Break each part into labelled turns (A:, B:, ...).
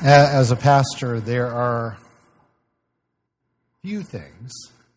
A: As a pastor, there are few things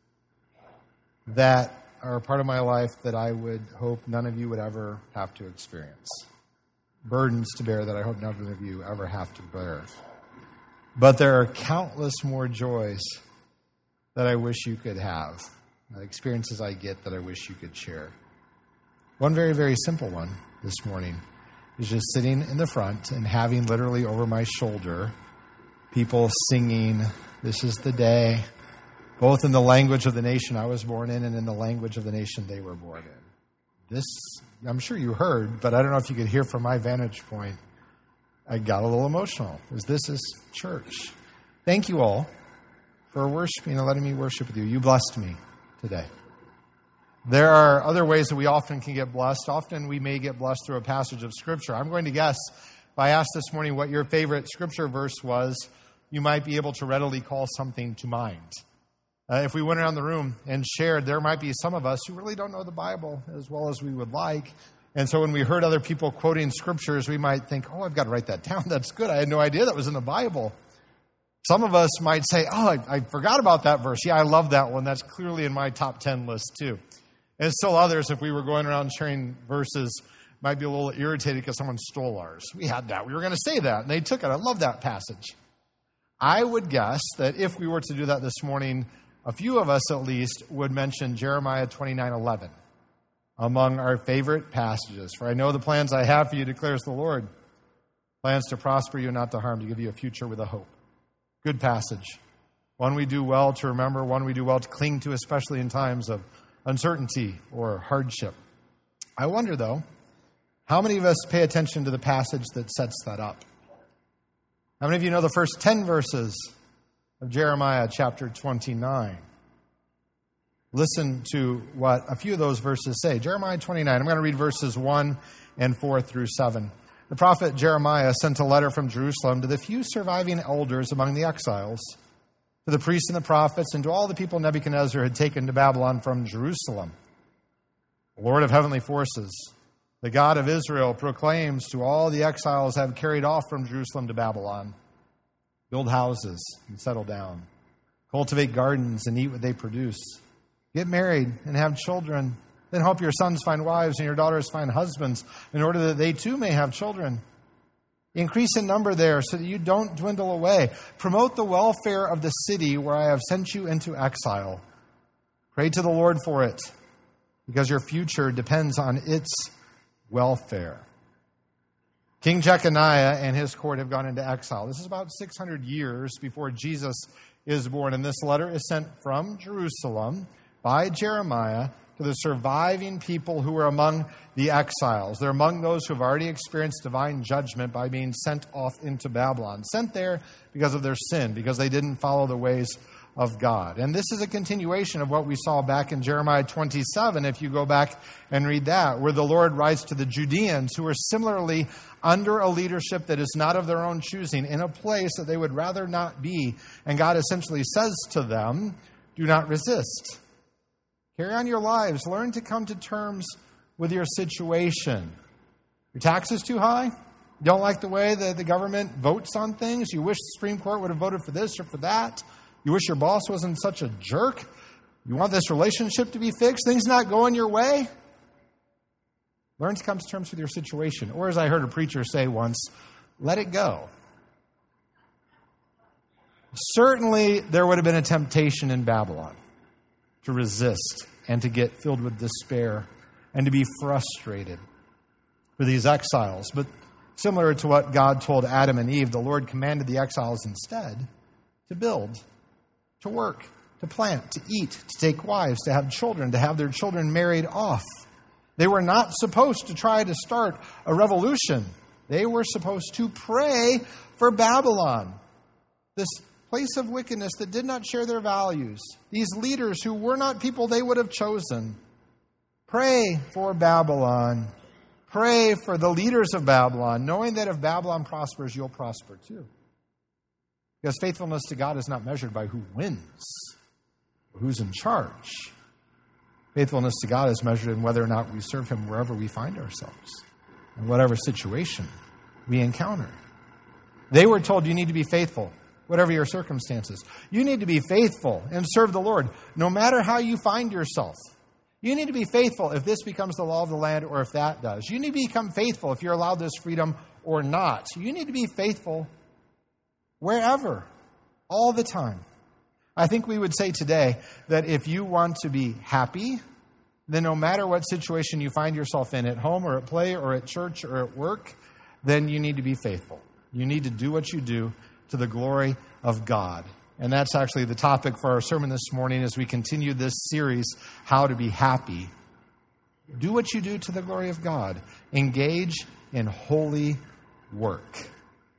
A: that are a part of my life that I would hope none of you would ever have to experience. Burdens to bear that I hope none of you ever have to bear. But there are countless more joys that I wish you could have, experiences I get that I wish you could share. One very, very simple one this morning is just sitting in the front and having literally over my shoulder people singing, "This is the day," both in the language of the nation I was born in and in the language of the nation they were born in. This, I'm sure you heard, but I don't know if you could hear from my vantage point. I got a little emotional, because this is church. Thank you all for worshiping and letting me worship with you. You blessed me today. There are other ways that we often can get blessed. Often we may get blessed through a passage of Scripture. I'm going to guess, if I asked this morning what your favorite Scripture verse was, you might be able to readily call something to mind. If we went around the room and shared, there might be some of us who really don't know the Bible as well as we would like. And so when we heard other people quoting Scriptures, we might think, "Oh, I've got to write that down. That's good. I had no idea that was in the Bible." Some of us might say, "Oh, I forgot about that verse. Yeah, I love that one. That's clearly in my top 10 list too." And still others, if we were going around sharing verses, might be a little irritated because someone stole ours. We had that. We were going to say that, and they took it. I love that passage. I would guess that if we were to do that this morning, a few of us at least would mention Jeremiah 29:11 among our favorite passages. "For I know the plans I have for you, declares the Lord. Plans to prosper you, not to harm, to give you a future with a hope." Good passage. One we do well to remember, one we do well to cling to, especially in times of uncertainty or hardship. I wonder, though, how many of us pay attention to the passage that sets that up? How many of you know the first 10 verses of Jeremiah chapter 29? Listen to what a few of those verses say. Jeremiah 29, I'm going to read verses 1 and 4 through 7. "The prophet Jeremiah sent a letter from Jerusalem to the few surviving elders among the exiles, to the priests and the prophets, and to all the people Nebuchadnezzar had taken to Babylon from Jerusalem. The Lord of heavenly forces, the God of Israel, proclaims to all the exiles have carried off from Jerusalem to Babylon: build houses and settle down. Cultivate gardens and eat what they produce. Get married and have children. Then hope your sons find wives and your daughters find husbands, in order that they too may have children. Increase in number there so that you don't dwindle away. Promote the welfare of the city where I have sent you into exile. Pray to the Lord for it, because your future depends on its welfare." King Jeconiah and his court have gone into exile. This is about 600 years before Jesus is born, and this letter is sent from Jerusalem by Jeremiah to the surviving people who are among the exiles. They're among those who have already experienced divine judgment by being sent off into Babylon. Sent there because of their sin, because they didn't follow the ways of God. And this is a continuation of what we saw back in Jeremiah 27, if you go back and read that, where the Lord writes to the Judeans, who are similarly under a leadership that is not of their own choosing, in a place that they would rather not be. And God essentially says to them, do not resist. Carry on your lives. Learn to come to terms with your situation. Your tax is too high? You don't like the way that the government votes on things? You wish the Supreme Court would have voted for this or for that? You wish your boss wasn't such a jerk? You want this relationship to be fixed? Things not going your way? Learn to come to terms with your situation. Or as I heard a preacher say once, let it go. Certainly there would have been a temptation in Babylon to resist and to get filled with despair and to be frustrated for these exiles. But similar to what God told Adam and Eve, the Lord commanded the exiles instead to build, to work, to plant, to eat, to take wives, to have children, to have their children married off. They were not supposed to try to start a revolution. They were supposed to pray for Babylon, this place of wickedness that did not share their values. These leaders who were not people they would have chosen. Pray for Babylon. Pray for the leaders of Babylon, knowing that if Babylon prospers, you'll prosper too. Because faithfulness to God is not measured by who wins or who's in charge. Faithfulness to God is measured in whether or not we serve Him wherever we find ourselves, in whatever situation we encounter. They were told you need to be faithful, whatever your circumstances. You need to be faithful and serve the Lord, no matter how you find yourself. You need to be faithful if this becomes the law of the land or if that does. You need to become faithful if you're allowed this freedom or not. You need to be faithful wherever, all the time. I think we would say today that if you want to be happy, then no matter what situation you find yourself in, at home or at play or at church or at work, then you need to be faithful. You need to do what you do to the glory of God. And that's actually the topic for our sermon this morning as we continue this series, How to Be Happy. Do what you do to the glory of God. Engage in holy work.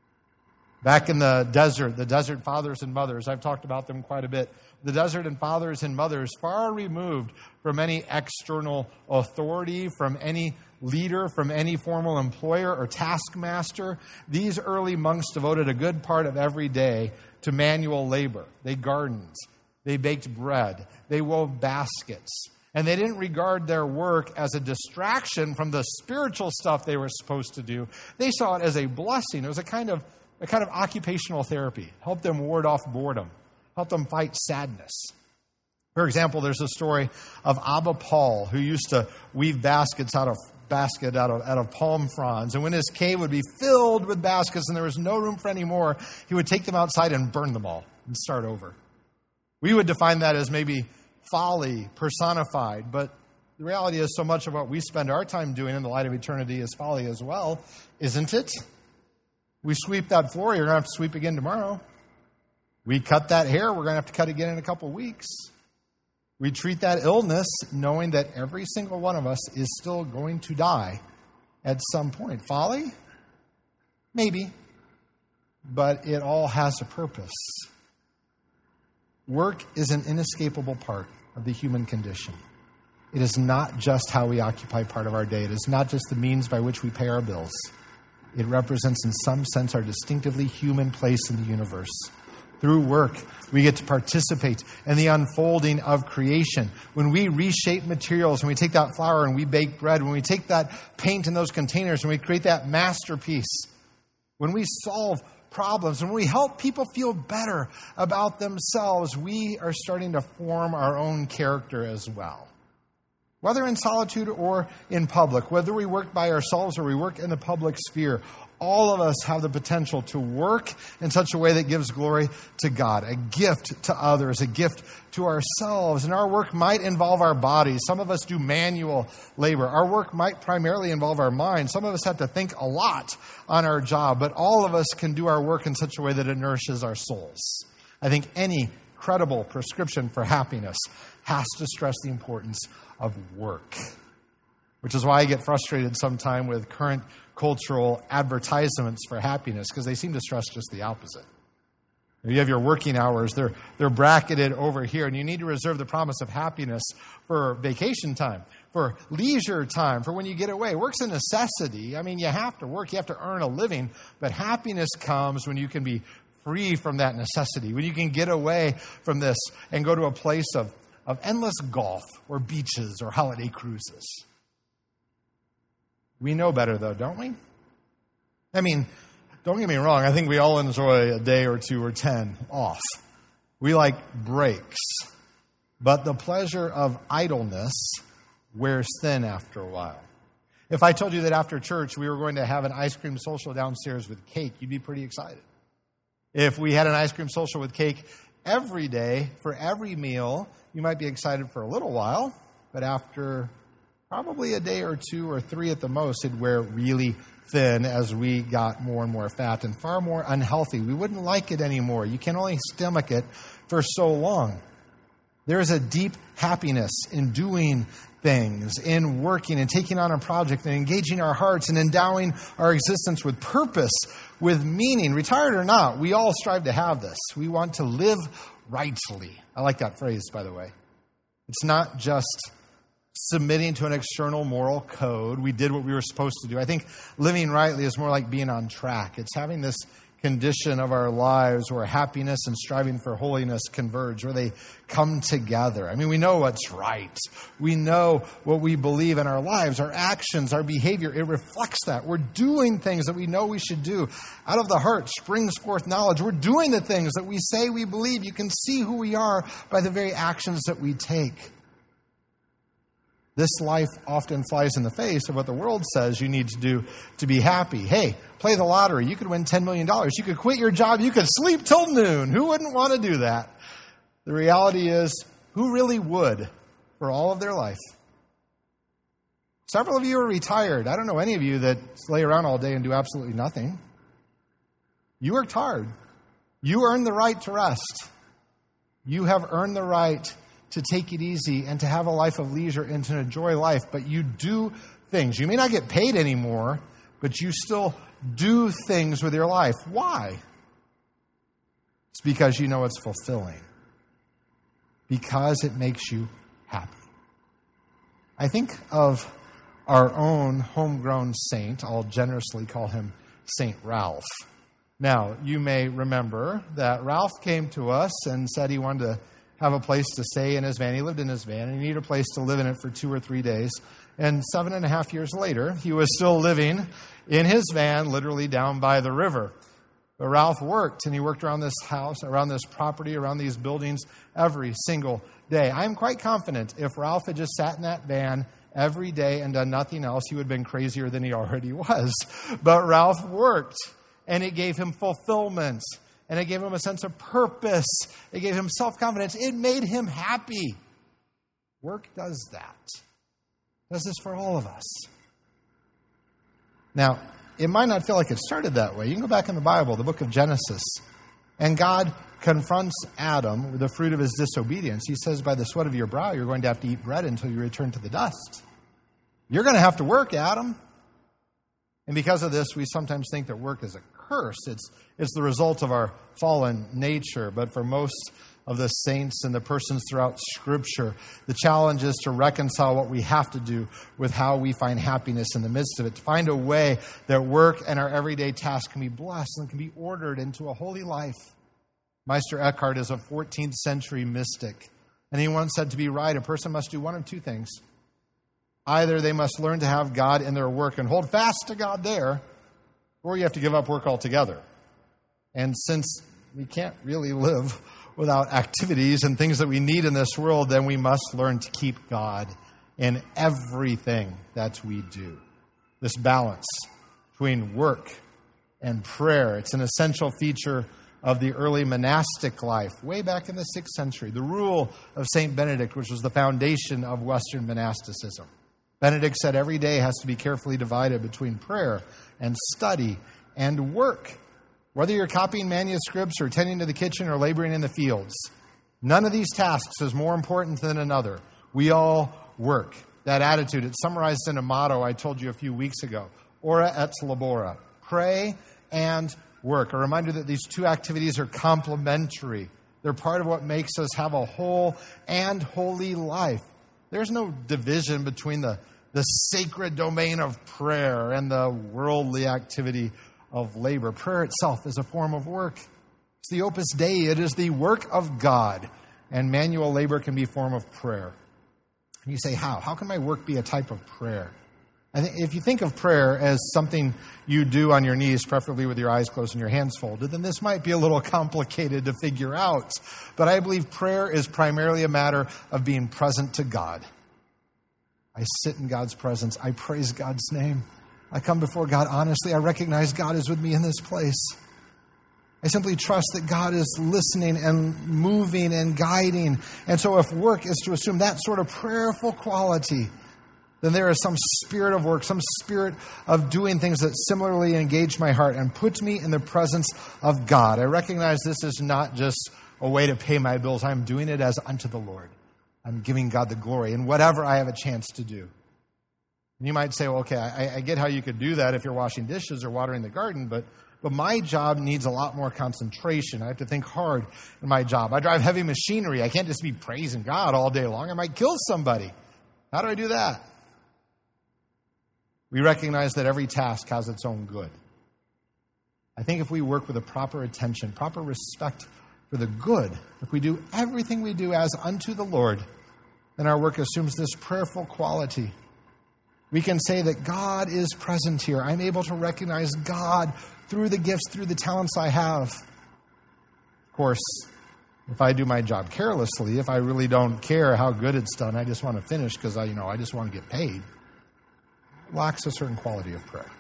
A: Back in the desert fathers and mothers, I've talked about them quite a bit. The desert and fathers and mothers, far removed from any external authority, from any leader, from any formal employer or taskmaster, these early monks devoted a good part of every day to manual labor. They gardened, they baked bread, they wove baskets, and they didn't regard their work as a distraction from the spiritual stuff they were supposed to do. They saw it as a blessing. It was a kind of occupational therapy. Helped them ward off boredom. Helped them fight sadness. For example, there's a story of Abba Paul, who used to weave baskets out of palm fronds. And when his cave would be filled with baskets and there was no room for any more, he would take them outside and burn them all and start over. We would define that as maybe folly personified, but the reality is so much of what we spend our time doing in the light of eternity is folly as well, isn't it? We sweep that floor, you're going to have to sweep again tomorrow. We cut that hair, we're going to have to cut again in a couple weeks. We treat that illness knowing that every single one of us is still going to die at some point. Folly? Maybe. But it all has a purpose. Work is an inescapable part of the human condition. It is not just how we occupy part of our day. It is not just the means by which we pay our bills. It represents in some sense our distinctively human place in the universe. Through work, we get to participate in the unfolding of creation. When we reshape materials, when we take that flour and we bake bread, when we take that paint in those containers and we create that masterpiece, when we solve problems, when we help people feel better about themselves, we are starting to form our own character as well. Whether in solitude or in public, whether we work by ourselves or we work in the public sphere, all of us have the potential to work in such a way that gives glory to God, a gift to others, a gift to ourselves. And our work might involve our bodies. Some of us do manual labor. Our work might primarily involve our minds. Some of us have to think a lot on our job, but all of us can do our work in such a way that it nourishes our souls. I think any credible prescription for happiness has to stress the importance of work, which is why I get frustrated sometime with current cultural advertisements for happiness, because they seem to stress just the opposite. You have your working hours, they're bracketed over here, and you need to reserve the promise of happiness for vacation time, for leisure time, for when you get away. Work's a necessity. I mean, you have to work, you have to earn a living, but happiness comes when you can be free from that necessity, when you can get away from this and go to a place of endless golf or beaches or holiday cruises. We know better, though, don't we? I mean, don't get me wrong. I think we all enjoy a day or two or 10 off. We like breaks. But the pleasure of idleness wears thin after a while. If I told you that after church we were going to have an ice cream social downstairs with cake, you'd be pretty excited. If we had an ice cream social with cake every day for every meal, you might be excited for a little while, but after probably a day or two or three at the most, it'd wear really thin as we got more and more fat and far more unhealthy. We wouldn't like it anymore. You can only stomach it for so long. There is a deep happiness in doing things, in working and taking on a project and engaging our hearts and endowing our existence with purpose, with meaning. Retired or not, we all strive to have this. We want to live rightly. I like that phrase, by the way. It's not just submitting to an external moral code. We did what we were supposed to do. I think living rightly is more like being on track. It's having this condition of our lives where happiness and striving for holiness converge, where they come together. I mean, we know what's right. We know what we believe in our lives, our actions, our behavior. It reflects that. We're doing things that we know we should do. Out of the heart springs forth knowledge. We're doing the things that we say we believe. You can see who we are by the very actions that we take. This life often flies in the face of what the world says you need to do to be happy. Hey, play the lottery. You could win $10 million. You could quit your job. You could sleep till noon. Who wouldn't want to do that? The reality is, who really would for all of their life? Several of you are retired. I don't know any of you that lay around all day and do absolutely nothing. You worked hard. You earned the right to rest. You have earned the right to take it easy and to have a life of leisure and to enjoy life. But you do things. You may not get paid anymore, but you still do things with your life. Why? It's because you know it's fulfilling. Because it makes you happy. I think of our own homegrown saint. I'll generously call him Saint Ralph. Now, you may remember that Ralph came to us and said he wanted to have a place to stay in his van. He lived in his van, and he needed a place to live in it for 2 or 3 days. And 7.5 years later, he was still living in his van, literally down by the river. But Ralph worked, and he worked around this house, around this property, around these buildings every single day. I'm quite confident if Ralph had just sat in that van every day and done nothing else, he would have been crazier than he already was. But Ralph worked, and it gave him fulfillment. And it gave him a sense of purpose. It gave him self-confidence. It made him happy. Work does that. It does this for all of us. Now, it might not feel like it started that way. You can go back in the Bible, the book of Genesis, and God confronts Adam with the fruit of his disobedience. He says, by the sweat of your brow, you're going to have to eat bread until you return to the dust. You're going to have to work, Adam. And because of this, we sometimes think that work is a curse. It's the result of our fallen nature. But for most of the saints and the persons throughout Scripture, the challenge is to reconcile what we have to do with how we find happiness in the midst of it. To find a way that work and our everyday tasks can be blessed and can be ordered into a holy life. Meister Eckhart is a 14th century mystic. And he once said, to be right, a person must do one of two things. Either they must learn to have God in their work and hold fast to God there, or you have to give up work altogether. And since we can't really live without activities and things that we need in this world, then we must learn to keep God in everything that we do. This balance between work and prayer, it's an essential feature of the early monastic life, way back in the 6th century. The rule of St. Benedict, which was the foundation of Western monasticism. Benedict said every day has to be carefully divided between prayer and study and work. Whether you're copying manuscripts or tending to the kitchen or laboring in the fields, none of these tasks is more important than another. We all work. That attitude, it's summarized in a motto I told you a few weeks ago. Ora et labora. Pray and work. A reminder that these two activities are complementary. They're part of what makes us have a whole and holy life. There's no division between the sacred domain of prayer and the worldly activity of labor. Prayer itself is a form of work. It's the Opus Dei. It is the work of God. And manual labor can be a form of prayer. And you say, how? How can my work be a type of prayer? I think if you think of prayer as something you do on your knees, preferably with your eyes closed and your hands folded, then this might be a little complicated to figure out. But I believe prayer is primarily a matter of being present to God. I sit in God's presence. I praise God's name. I come before God honestly. I recognize God is with me in this place. I simply trust that God is listening and moving and guiding. And so if work is to assume that sort of prayerful quality, then there is some spirit of work, some spirit of doing things that similarly engage my heart and put me in the presence of God. I recognize this is not just a way to pay my bills. I'm doing it as unto the Lord. I'm giving God the glory in whatever I have a chance to do. And you might say, well, okay, I get how you could do that if you're washing dishes or watering the garden, but my job needs a lot more concentration. I have to think hard in my job. I drive heavy machinery. I can't just be praising God all day long. I might kill somebody. How do I do that? We recognize that every task has its own good. I think if we work with a proper attention, proper respect for the good, if we do everything we do as unto the Lord, then our work assumes this prayerful quality. We can say that God is present here. I'm able to recognize God through the gifts, through the talents I have. Of course, if I do my job carelessly, if I really don't care how good it's done, I just want to finish because I just want to get paid, it lacks a certain quality of prayer.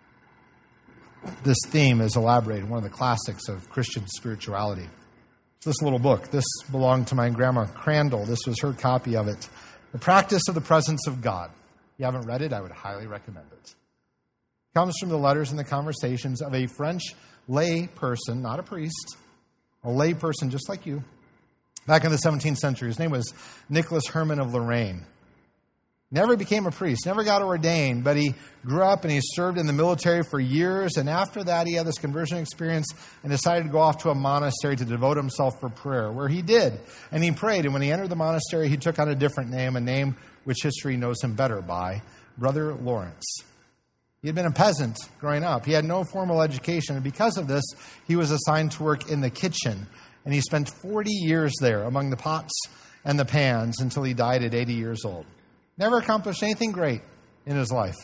A: This theme is elaborated in one of the classics of Christian spirituality. It's this little book. This belonged to my grandma Crandall. This was her copy of it. The Practice of the Presence of God. If you haven't read it, I would highly recommend it. It comes from the letters and the conversations of a French lay person, not a priest, a lay person just like you, back in the 17th century. His name was Nicholas Herman of Lorraine. Never became a priest, never got ordained, but he grew up and he served in the military for years, and after that he had this conversion experience and decided to go off to a monastery to devote himself for prayer, where he did, and he prayed, and when he entered the monastery he took on a different name, a name which history knows him better by, Brother Lawrence. He had been a peasant growing up. He had no formal education, and because of this, he was assigned to work in the kitchen, and he spent 40 years there among the pots and the pans until he died at 80 years old. Never accomplished anything great in his life.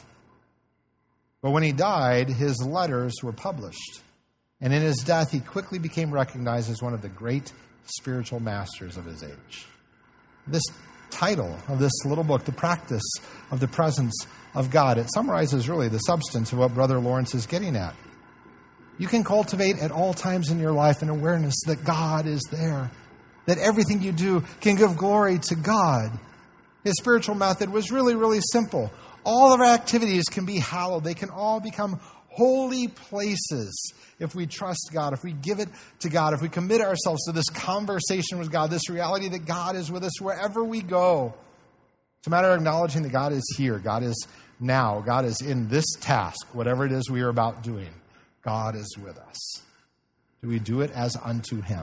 A: But when he died, his letters were published. And in his death, he quickly became recognized as one of the great spiritual masters of his age. This title of this little book, The Practice of the Presence of God, it summarizes really the substance of what Brother Lawrence is getting at. You can cultivate at all times in your life an awareness that God is there, that everything you do can give glory to God. His spiritual method was really, really simple. All of our activities can be hallowed. They can all become holy places if we trust God, if we give it to God, if we commit ourselves to this conversation with God, this reality that God is with us wherever we go. It's a matter of acknowledging that God is here. God is now. God is in this task, whatever it is we are about doing. God is with us. Do we do it as unto Him?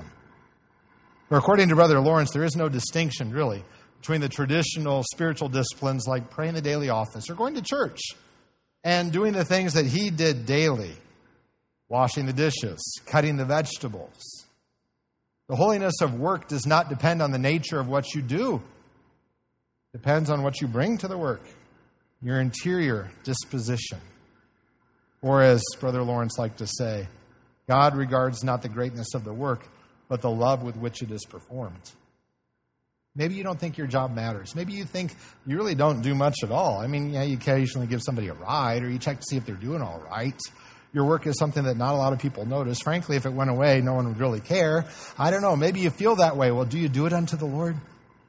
A: But according to Brother Lawrence, there is no distinction, really, between the traditional spiritual disciplines like praying the daily office or going to church and doing the things that he did daily, washing the dishes, cutting the vegetables. The holiness of work does not depend on the nature of what you do. It depends on what you bring to the work, your interior disposition. Or as Brother Lawrence liked to say, God regards not the greatness of the work, but the love with which it is performed. Maybe you don't think your job matters. Maybe you think you really don't do much at all. I mean, you occasionally give somebody a ride or you check to see if they're doing all right. Your work is something that not a lot of people notice. Frankly, if it went away, no one would really care. I don't know. Maybe you feel that way. Well, do you do it unto the Lord?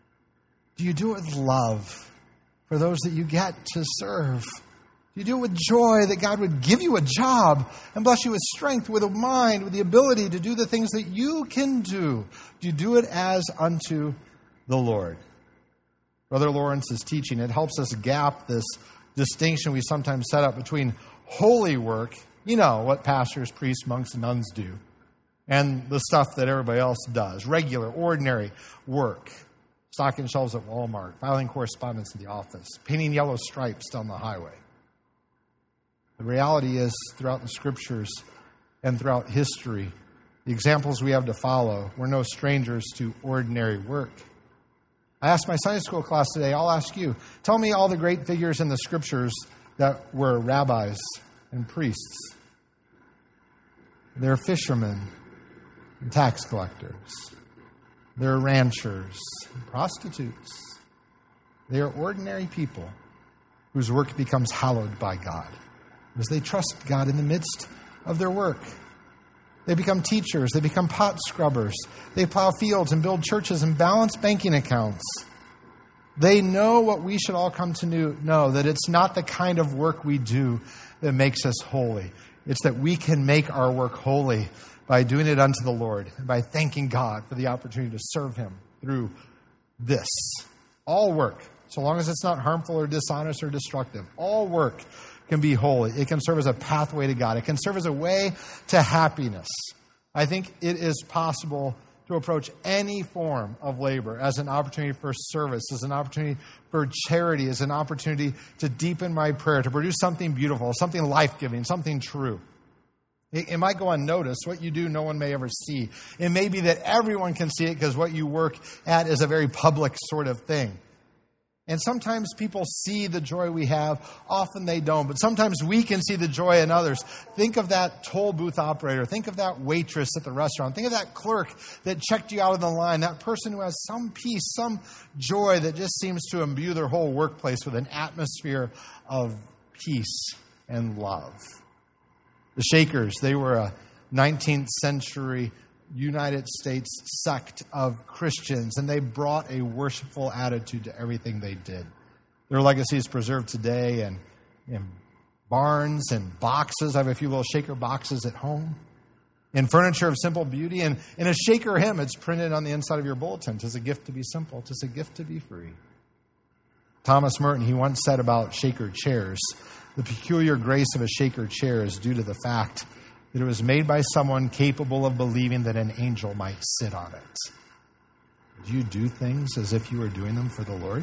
A: Do you do it with love for those that you get to serve? Do you do it with joy that God would give you a job and bless you with strength, with a mind, with the ability to do the things that you can do? Do you do it as unto the Lord? Brother Lawrence's teaching, it helps us gap this distinction we sometimes set up between holy work, what pastors, priests, monks, and nuns do, and the stuff that everybody else does, regular, ordinary work, stocking shelves at Walmart, filing correspondence in the office, painting yellow stripes down the highway. The reality is, throughout the Scriptures and throughout history, the examples we have to follow, we're no strangers to ordinary work. I asked my Sunday school class today, I'll ask you, tell me all the great figures in the Scriptures that were rabbis and priests. They're fishermen and tax collectors. They're ranchers and prostitutes. They are ordinary people whose work becomes hallowed by God as they trust God in the midst of their work. They become teachers. They become pot scrubbers. They plow fields and build churches and balance banking accounts. They know what we should all come to know, that it's not the kind of work we do that makes us holy. It's that we can make our work holy by doing it unto the Lord and by thanking God for the opportunity to serve Him through this. All work, so long as it's not harmful or dishonest or destructive, all work can be holy. It can serve as a pathway to God. It can serve as a way to happiness. I think it is possible to approach any form of labor as an opportunity for service, as an opportunity for charity, as an opportunity to deepen my prayer, to produce something beautiful, something life-giving, something true. It might go unnoticed. What you do, no one may ever see. It may be that everyone can see it because what you work at is a very public sort of thing. And sometimes people see the joy we have. Often they don't. But sometimes we can see the joy in others. Think of that toll booth operator. Think of that waitress at the restaurant. Think of that clerk that checked you out of the line. That person who has some peace, some joy that just seems to imbue their whole workplace with an atmosphere of peace and love. The Shakers, they were a 19th century United States sect of Christians, and they brought a worshipful attitude to everything they did. Their legacy is preserved today in barns and boxes. I have a few little Shaker boxes at home. In furniture of simple beauty. And in a Shaker hymn, it's printed on the inside of your bulletin. 'Tis a gift to be simple. 'Tis a gift to be free. Thomas Merton, he once said about Shaker chairs, the peculiar grace of a Shaker chair is due to the fact that it was made by someone capable of believing that an angel might sit on it. Do you do things as if you were doing them for the Lord?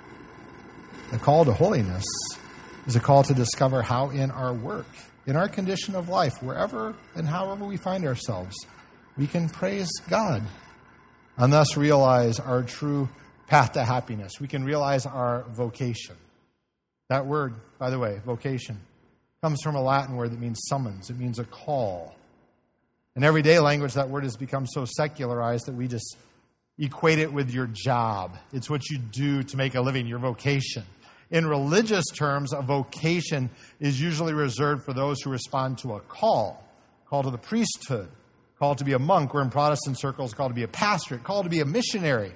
A: The call to holiness is a call to discover how in our work, in our condition of life, wherever and however we find ourselves, we can praise God and thus realize our true path to happiness. We can realize our vocation. That word, by the way, vocation, comes from a Latin word that means summons. It means a call. In everyday language, that word has become so secularized that we just equate it with your job. It's what you do to make a living, your vocation. In religious terms, a vocation is usually reserved for those who respond to a call to the priesthood, called to be a monk, or in Protestant circles, called to be a pastorate, called to be a missionary.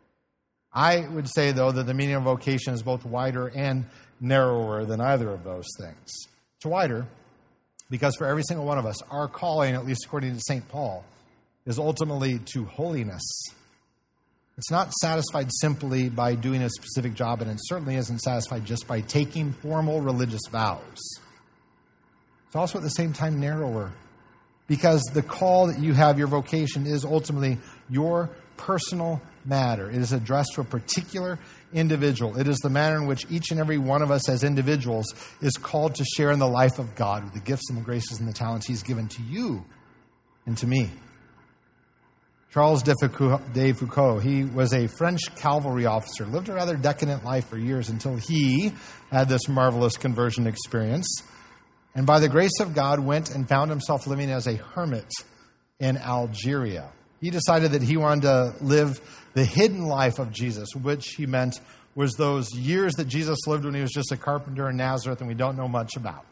A: I would say, though, that the meaning of vocation is both wider and narrower than either of those things. It's wider because for every single one of us, our calling, at least according to St. Paul, is ultimately to holiness. It's not satisfied simply by doing a specific job, and it certainly isn't satisfied just by taking formal religious vows. It's also at the same time narrower because the call that you have, your vocation, is ultimately your personal matter. It is addressed to a particular individual. It is the manner in which each and every one of us as individuals is called to share in the life of God with the gifts and the graces and the talents He's given to you and to me. Charles de Foucault, he was a French cavalry officer, lived a rather decadent life for years until he had this marvelous conversion experience. And by the grace of God, went and found himself living as a hermit in Algeria. He decided that he wanted to live the hidden life of Jesus, which he meant was those years that Jesus lived when he was just a carpenter in Nazareth and we don't know much about.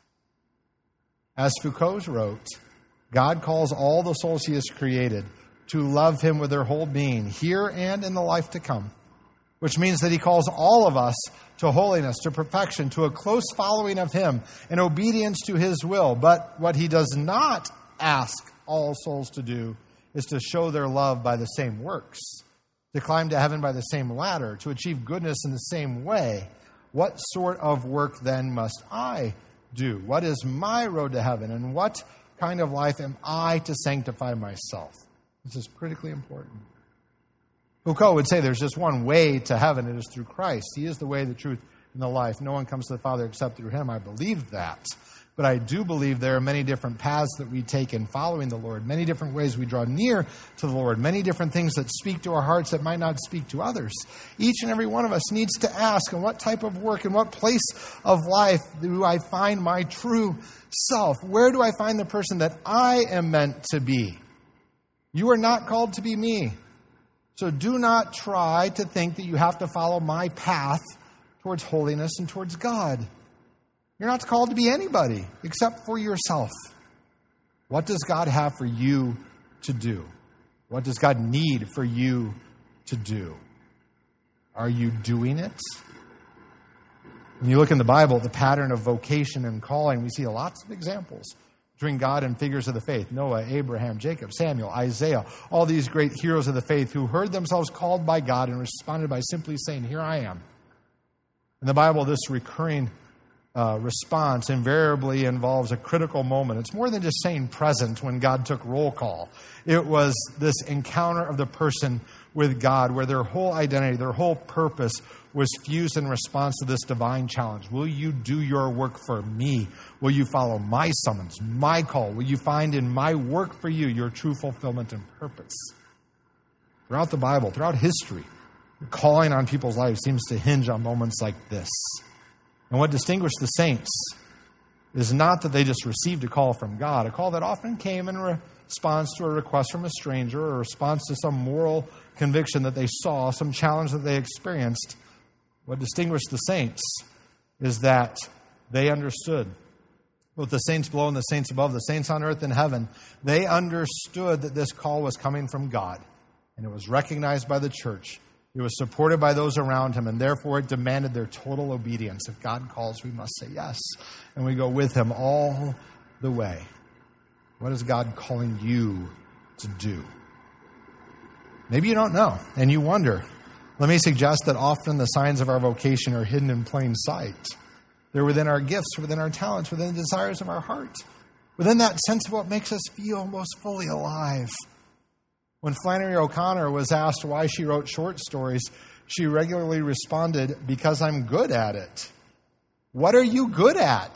A: As Foucault wrote, God calls all the souls He has created to love Him with their whole being, here and in the life to come, which means that He calls all of us to holiness, to perfection, to a close following of Him, and obedience to His will. But what He does not ask all souls to do is to show their love by the same works, to climb to heaven by the same ladder, to achieve goodness in the same way. What sort of work then must I do? What is my road to heaven? And what kind of life am I to sanctify myself? This is critically important. Foucault would say there's just one way to heaven. It is through Christ. He is the way, the truth, and the life. No one comes to the Father except through Him. I believe that. But I do believe there are many different paths that we take in following the Lord, many different ways we draw near to the Lord, many different things that speak to our hearts that might not speak to others. Each and every one of us needs to ask, in what type of work, in what place of life do I find my true self? Where do I find the person that I am meant to be? You are not called to be me. So do not try to think that you have to follow my path towards holiness and towards God. You're not called to be anybody except for yourself. What does God have for you to do? What does God need for you to do? Are you doing it? When you look in the Bible, the pattern of vocation and calling, we see lots of examples between God and figures of the faith. Noah, Abraham, Jacob, Samuel, Isaiah, all these great heroes of the faith who heard themselves called by God and responded by simply saying, "Here I am." In the Bible, this recurring response invariably involves a critical moment. It's more than just saying present when God took roll call. It was this encounter of the person with God where their whole identity, their whole purpose was fused in response to this divine challenge. Will you do your work for me? Will you follow my summons, my call? Will you find in my work for you your true fulfillment and purpose? Throughout the Bible, throughout history, the calling on people's lives seems to hinge on moments like this. And what distinguished the saints is not that they just received a call from God, a call that often came in response to a request from a stranger or a response to some moral conviction that they saw, some challenge that they experienced. What distinguished the saints is that they understood, both the saints below and the saints above, the saints on earth and heaven, they understood that this call was coming from God, and it was recognized by the church. It was supported by those around him, and therefore it demanded their total obedience. If God calls, we must say yes, and we go with him all the way. What is God calling you to do? Maybe you don't know, and you wonder. Let me suggest that often the signs of our vocation are hidden in plain sight. They're within our gifts, within our talents, within the desires of our heart, within that sense of what makes us feel most fully alive. When Flannery O'Connor was asked why she wrote short stories, she regularly responded, "Because I'm good at it." What are you good at?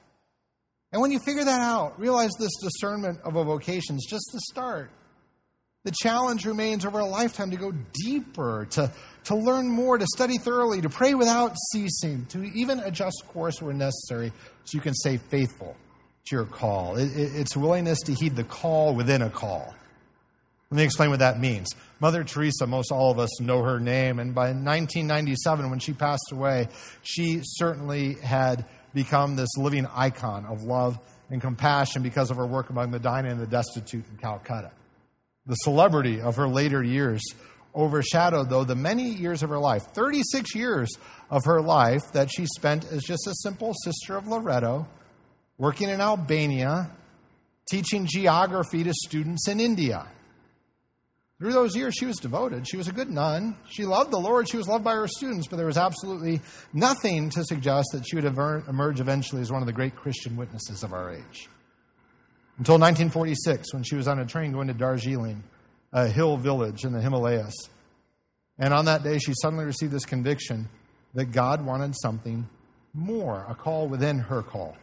A: And when you figure that out, realize this discernment of a vocation is just the start. The challenge remains over a lifetime to go deeper, to learn more, to study thoroughly, to pray without ceasing, to even adjust course where necessary so you can stay faithful to your call. It's willingness to heed the call within a call. Let me explain what that means. Mother Teresa, most all of us know her name, and by 1997, when she passed away, she certainly had become this living icon of love and compassion because of her work among the dying and the destitute in Calcutta. The celebrity of her later years overshadowed, though, the many years of her life, 36 years of her life that she spent as just a simple sister of Loreto, working in Albania, teaching geography to students in India. Through those years, she was devoted. She was a good nun. She loved the Lord. She was loved by her students, but there was absolutely nothing to suggest that she would emerge eventually as one of the great Christian witnesses of our age. Until 1946, when she was on a train going to Darjeeling, a hill village in the Himalayas. And on that day, she suddenly received this conviction that God wanted something more, a call within her call.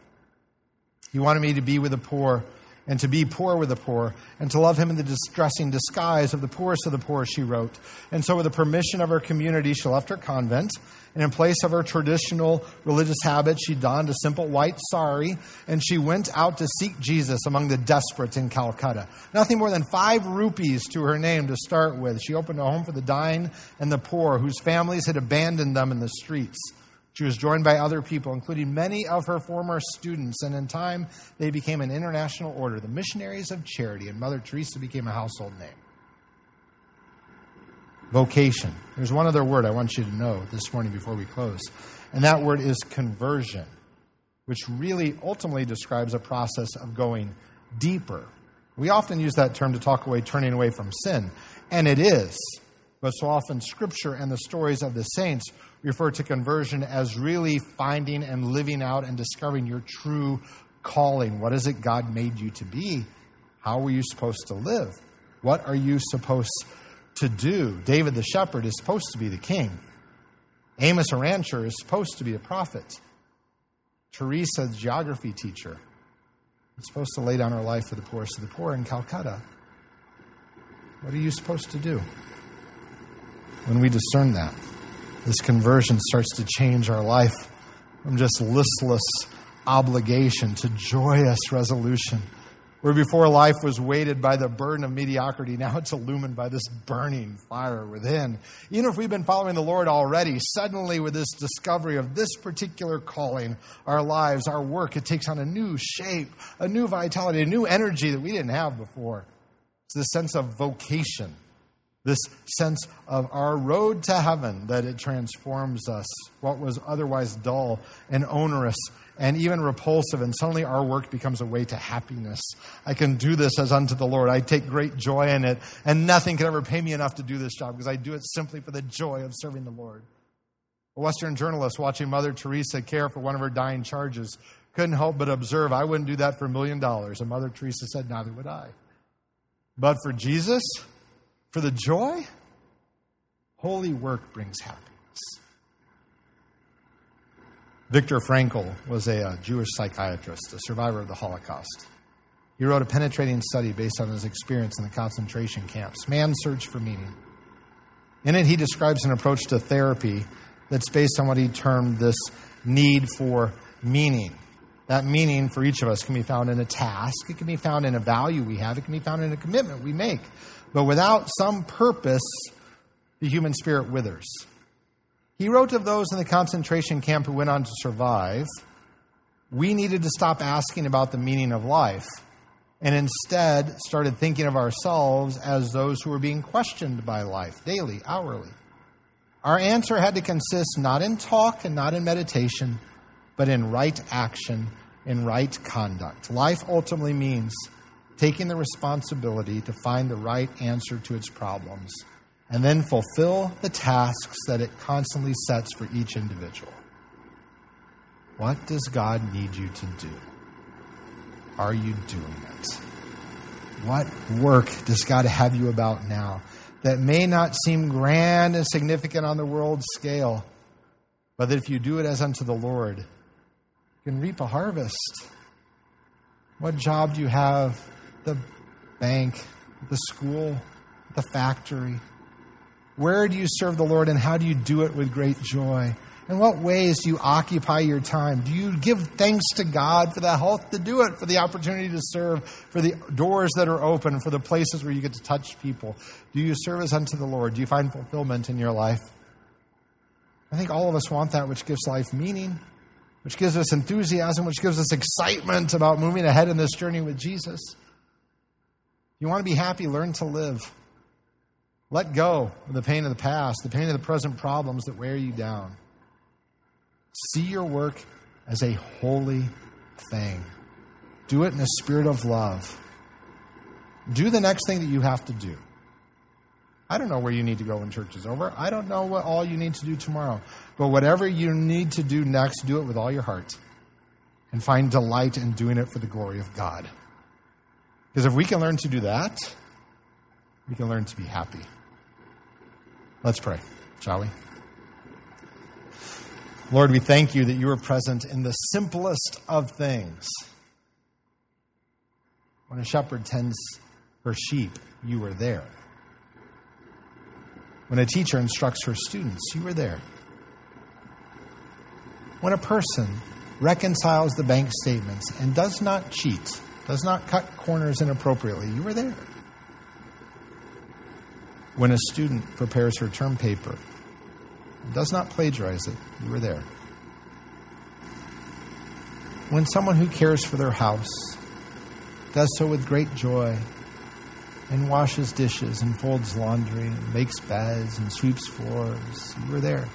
A: He wanted me to be with the poor and to be poor with the poor, and to love him in the distressing disguise of the poorest of the poor, she wrote. And so with the permission of her community, she left her convent, and in place of her traditional religious habits, she donned a simple white sari, and she went out to seek Jesus among the desperate in Calcutta. Nothing more than 5 rupees to her name to start with. She opened a home for the dying and the poor, whose families had abandoned them in the streets. She was joined by other people, including many of her former students, and in time, they became an international order, the Missionaries of Charity, and Mother Teresa became a household name. Vocation. There's one other word I want you to know this morning before we close, and that word is conversion, which really ultimately describes a process of going deeper. We often use that term to talk away, turning away from sin, and it is. But so often Scripture and the stories of the saints refer to conversion as really finding and living out and discovering your true calling. What is it God made you to be? How were you supposed to live? What are you supposed to do? David the shepherd is supposed to be the king. Amos a rancher is supposed to be a prophet. Teresa, the geography teacher, is supposed to lay down her life for the poorest of the poor in Calcutta. What are you supposed to do? When we discern that, this conversion starts to change our life from just listless obligation to joyous resolution. Where before life was weighted by the burden of mediocrity, now it's illumined by this burning fire within. Even if we've been following the Lord already, suddenly with this discovery of this particular calling, our lives, our work, it takes on a new shape, a new vitality, a new energy that we didn't have before. It's this sense of vocation. This sense of our road to heaven, that it transforms us. What was otherwise dull and onerous and even repulsive, and suddenly our work becomes a way to happiness. I can do this as unto the Lord. I take great joy in it, and nothing can ever pay me enough to do this job because I do it simply for the joy of serving the Lord. A Western journalist watching Mother Teresa care for one of her dying charges couldn't help but observe, I wouldn't do that for $1 million. And Mother Teresa said, neither would I. But for Jesus, for the joy, holy work brings happiness. Viktor Frankl was a Jewish psychiatrist, a survivor of the Holocaust. He wrote a penetrating study based on his experience in the concentration camps, Man's Search for Meaning. In it, he describes an approach to therapy that's based on what he termed this need for meaning. That meaning for each of us can be found in a task. It can be found in a value we have. It can be found in a commitment we make. But without some purpose, the human spirit withers. He wrote of those in the concentration camp who went on to survive, we needed to stop asking about the meaning of life and instead started thinking of ourselves as those who were being questioned by life daily, hourly. Our answer had to consist not in talk and not in meditation, but in right action, in right conduct. Life ultimately means taking the responsibility to find the right answer to its problems and then fulfill the tasks that it constantly sets for each individual. What does God need you to do? Are you doing it? What work does God have you about now that may not seem grand and significant on the world scale, but that if you do it as unto the Lord, you can reap a harvest? What job do you have? The bank, the school, the factory? Where do you serve the Lord, and how do you do it with great joy? In what ways do you occupy your time? Do you give thanks to God for the health to do it, for the opportunity to serve, for the doors that are open, for the places where you get to touch people? Do you serve as unto the Lord? Do you find fulfillment in your life? I think all of us want that which gives life meaning, which gives us enthusiasm, which gives us excitement about moving ahead in this journey with Jesus. You want to be happy, learn to live. Let go of the pain of the past, the pain of the present problems that wear you down. See your work as a holy thing. Do it in a spirit of love. Do the next thing that you have to do. I don't know where you need to go when church is over. I don't know what all you need to do tomorrow. But whatever you need to do next, do it with all your heart. And find delight in doing it for the glory of God. Because if we can learn to do that, we can learn to be happy. Let's pray, shall we? Lord, we thank you that you are present in the simplest of things. When a shepherd tends her sheep, you are there. When a teacher instructs her students, you are there. When a person reconciles the bank statements and does not cheat, does not cut corners inappropriately, you are there. When a student prepares her term paper and does not plagiarize it, you are there. When someone who cares for their house does so with great joy and washes dishes and folds laundry and makes beds and sweeps floors, you are there.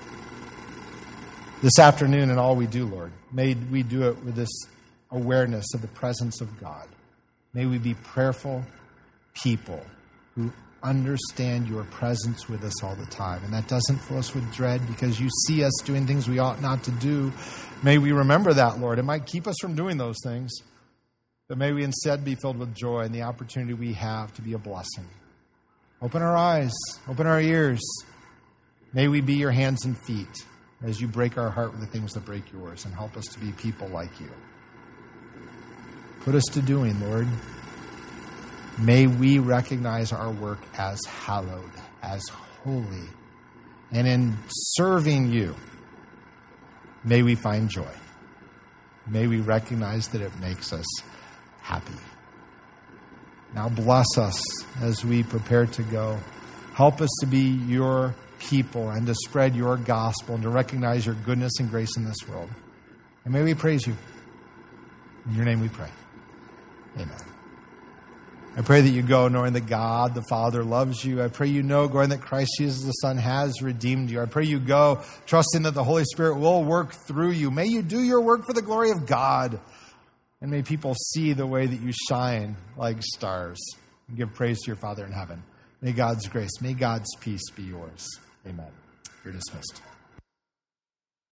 A: This afternoon in all we do, Lord, may we do it with this awareness of the presence of God. May we be prayerful people who understand your presence with us all the time. And that doesn't fill us with dread because you see us doing things we ought not to do. May we remember that, Lord. It might keep us from doing those things, but may we instead be filled with joy and the opportunity we have to be a blessing. Open our eyes, open our ears. May we be your hands and feet as you break our heart with the things that break yours and help us to be people like you. Put us to doing, Lord. May we recognize our work as hallowed, as holy. And in serving you, may we find joy. May we recognize that it makes us happy. Now bless us as we prepare to go. Help us to be your people and to spread your gospel and to recognize your goodness and grace in this world. And may we praise you. In your name we pray. Amen. I pray that you go knowing that God the Father loves you. I pray you know going that Christ Jesus the Son has redeemed you. I pray you go trusting that the Holy Spirit will work through you. May you do your work for the glory of God. And may people see the way that you shine like stars and give praise to your Father in heaven. May God's grace, may God's peace be yours. Amen. You're dismissed.